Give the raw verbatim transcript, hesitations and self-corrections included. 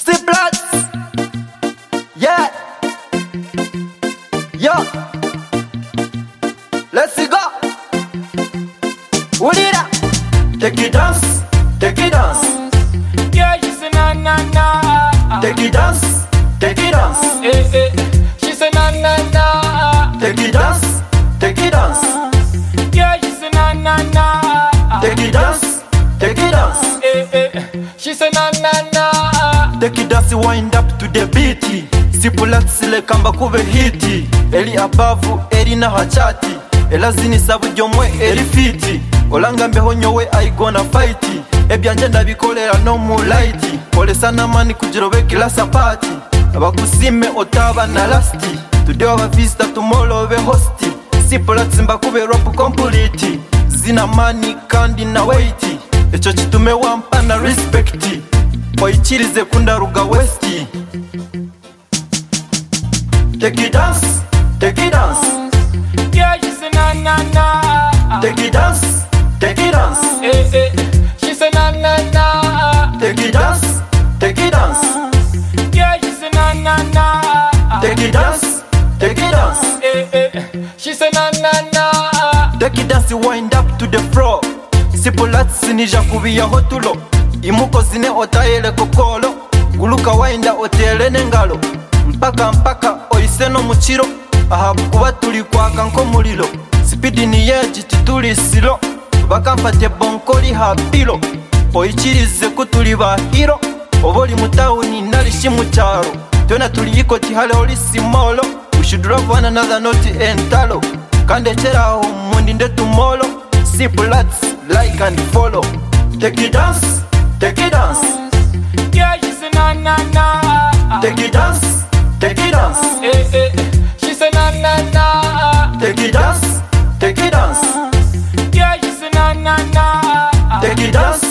C-Plus. Yeah. Yo. Let's go. Ulira. Take it dance. Take it dance. Yeah, she say na na na. Take it dance. Take it dance. Eh eh. She say na na na. Take it dance. Take it dance. Yeah, she say na na na. Take it dance. Take it dance. Eh eh. She say na na na. Take it dance, wind up to the beat. Sipulats le kamba kube hiti. Eli abavu, eli na hachati. Elazini sabu jomwe, eli fiti. Olanga mbeho nyowe, I gonna fight. Ebyanje ndabikolera no mulaiti. Ole sana mani kujirobe kila sapati. Abakusime otaba na lasti. Today our vista, tomorrow we hosti. Sipulats mbakube rap complete. Zina mani kandi na waiti. Echo chitume wampa na respecti. Oichirize kundaruga westi. Take it dance, take it dance. Yeah, she say na na na. Take it dance, take it dance. Eh eh. She say na na na. Take it dance, take it dance. Yeah, she say na na na. Take it dance, take it dance. Eh eh. She say na na na. Take it dance, wind up to the floor. Sipulats nija kubiya hotulo. Imuko zine otayele kokolo. Guluka wainda otele nengalo. Mpaka mpaka oiseno muchiro. Ahabu kuba tuli kwaka nko mulilo. Speedi ni yeji tituli silo. Bakamfate bonkoli hapilo. Oichirize kutuli bahiro. Oboli mutauni nalishi mucharo. Tuna tuli yiko tihale olisi molo. We should drop one another not entalo. Kande chera ho mundi nde tumolo. Sipulats like and follow. Take it dance, take it dance. Yeah, she say na na na. Take it dance, take it dance. Eh eh. She say na na na. Take it dance, take it dance. Yeah, she say na na na. Take it dance,